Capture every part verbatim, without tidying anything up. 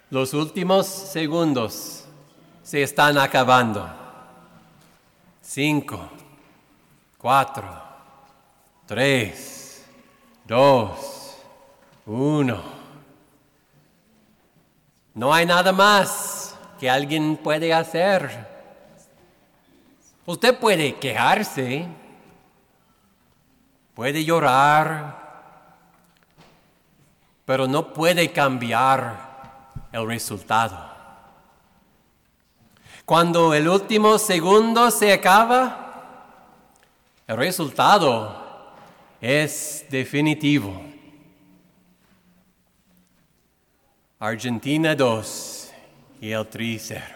Los últimos segundos se están acabando. Cinco, cuatro, tres, dos, uno. No hay nada más que alguien puede hacer. Usted puede quejarse, puede llorar, pero no puede cambiar el resultado. Cuando el último segundo se acaba, el resultado es definitivo. Argentina dos y el Tri cero.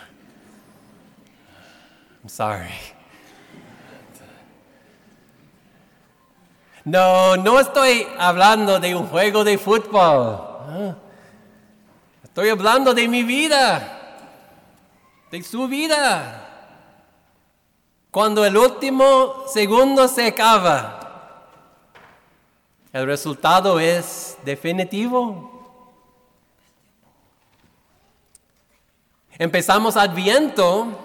I'm sorry. No, no estoy hablando de un juego de fútbol. Estoy hablando de mi vida, de su vida. Cuando el último segundo se acaba, el resultado es definitivo. Empezamos Adviento.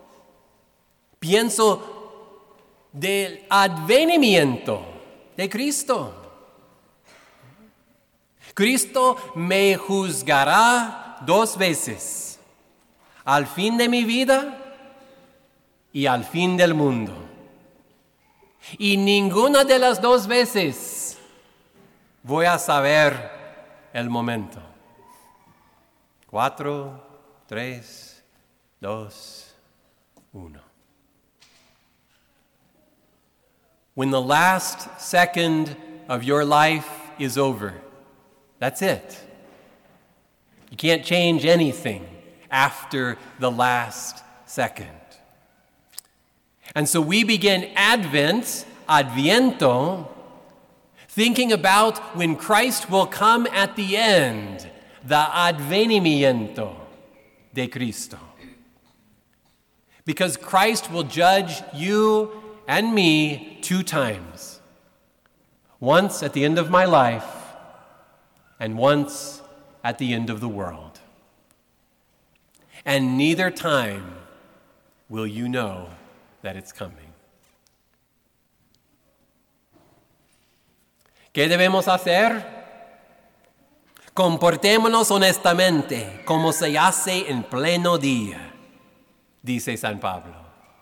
Pienso del advenimiento de Cristo. Cristo me juzgará dos veces, al fin de mi vida y al fin del mundo. Y ninguna de las dos veces voy a saber el momento. Cuatro, tres, dos, uno. When the last second of your life is over, that's it. You can't change anything after the last second. And so we begin Advent, Adviento, thinking about when Christ will come at the end, the advenimiento de Cristo. Because Christ will judge you and me two times. Once at the end of my life, and once at the end of the world. And neither time will you know that it's coming. ¿Qué debemos hacer? Comportémonos honestamente, como se hace en pleno día, dice San Pablo.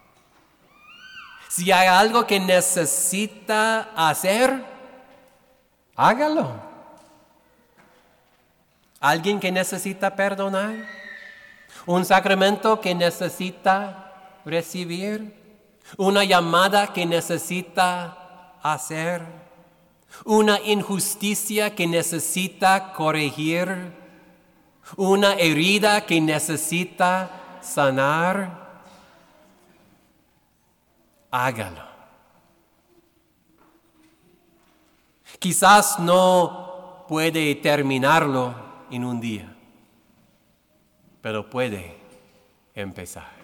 Si hay algo que necesita hacer, hágalo. ¿Alguien que necesita perdonar? ¿Un sacramento que necesita recibir? ¿Una llamada que necesita hacer? ¿Una injusticia que necesita corregir? ¿Una herida que necesita sanar? Hágalo. Quizás no puede terminarlo en un día, pero puede empezar.